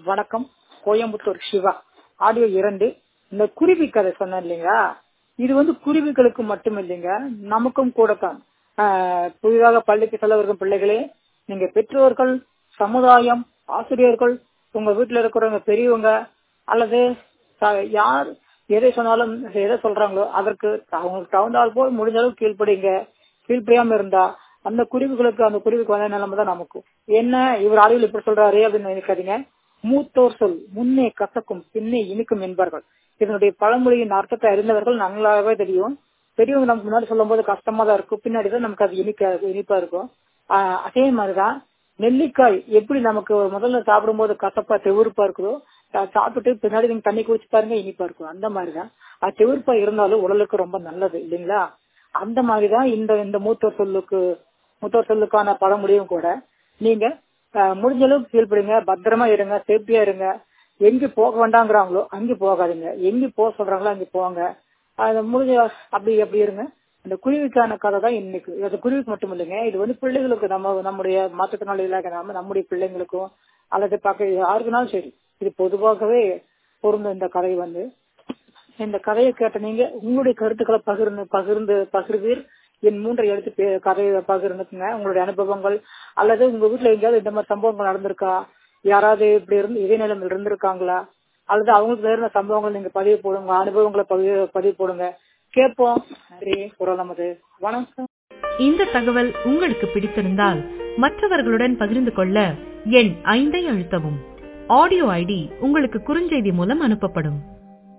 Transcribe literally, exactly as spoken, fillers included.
வணக்கம். கோயம்புத்தூர் சிவா. ஆடியோ இரண்டு. இந்த குருவி கதை சொன்னேன் இல்லைங்களா, இது வந்து குருவிகளுக்கு மட்டும் இல்லைங்க, நமக்கும் கூட தான். புதிதாக பள்ளிக்கு செல்ல வரும் பிள்ளைகளே, நீங்க பெற்றோர்கள், சமுதாயம், ஆசிரியர்கள், உங்க வீட்டுல இருக்கிறவங்க பெரியவங்க அல்லது யார் எதை சொன்னாலும் எதை சொல்றாங்களோ அதற்கு அவங்களுக்கு தகுந்தால் போல் முடிஞ்ச அளவுக்கு கீழ்படிங்க. கீழ்படியாம இருந்தா அந்த குருவிகளுக்கு அந்த குருவிக்கு வந்த நிலைமை தான் நமக்கும். என்ன இவர் ஆளுகள் இப்படி சொல்றாரு அப்படின்னு நினைக்காதீங்க. மூத்தோர் சொல் முன்னே கசக்கும் பின்னே இனிக்கும் என்பார்கள். இதனுடைய பழமொழியின் அர்த்தத்தை அறிந்தவர்கள் நல்லாவே தெரியும். பெரியவங்க நமக்கு முன்னாடி சொல்லும் போது கஷ்டமா தான் இருக்கும், பின்னாடிதான் நமக்கு அது இனிக்க இனிப்பா இருக்கும். ஆஹ் அதே மாதிரிதான் நெல்லிக்காய் எப்படி நமக்கு முதல்ல சாப்பிடும் போது கசப்பா தெவிர்ப்பா இருக்குதோ, சாப்பிட்டுட்டு பின்னாடி நீங்க தண்ணி குடிச்சு பாருங்க இனிப்பா இருக்கும். அந்த மாதிரிதான் அது தெவிர்ப்பா இருந்தாலும் உடலுக்கு ரொம்ப நல்லது இல்லைங்களா. அந்த மாதிரிதான் இந்த இந்த மூத்தோர் சொல்லுக்கு மூத்தோர் சொல்லுக்கான பழமொழியும் கூட. நீங்க முடிஞ்ச அளவுக்கு கீழ்படுங்க, பத்திரமா இருங்க, சேஃப்டியா இருங்க. எங்க போக வேண்டாங்கிறாங்களோ அங்கே போகாதீங்க, எங்க போக சொல்றாங்களோ அங்கே போங்க. அது முடிஞ்ச அப்படி அப்படி இருங்க. அந்த குருவிக்கான கதை தான் இன்னைக்கு. அது குருவிக்கு மட்டும் இல்லைங்க, இது வந்து பிள்ளைகளுக்கு நம்ம நம்முடைய மாற்றுத்திறனாளிகளாக நாம நம்முடைய பிள்ளைங்களுக்கும் அல்லது பார்க்க யாருக்குனாலும் சரி இது பொதுவாகவே பொருந்தும். இந்த கதை வந்து இந்த கதையை கேட்ட நீங்க உங்களுடைய கருத்துக்களை பகிர்ந்து பகிர்ந்து பகிர்வீர் என் மூன்றை எடுத்து கதையை பகிர்ந்துக்குங்க. உங்களுடைய அனுபவங்கள் அல்லது உங்க வீட்டுல எங்கேயாவது இந்த மாதிரி சம்பவங்கள் நடந்திருக்கா, யாராவது இப்படி இருந்து இதே நிலைமையில் இருந்திருக்காங்களா, அல்லது அவங்களுக்கு நேர்ந்த சம்பவங்கள் நீங்க பதிவு போடுங்க, அனுபவங்களை பதிவு பதிவு போடுங்க, கேட்போம். நன்றி. குரல் நமது. வணக்கம். இந்த தகவல் உங்களுக்கு பிடித்திருந்தால் மற்றவர்களுடன் பகிர்ந்து கொள்ள எண் ஐந்தை அழுத்தவும். ஆடியோ ஐடி உங்களுக்கு குறுஞ்செய்தி மூலம் அனுப்பப்படும்.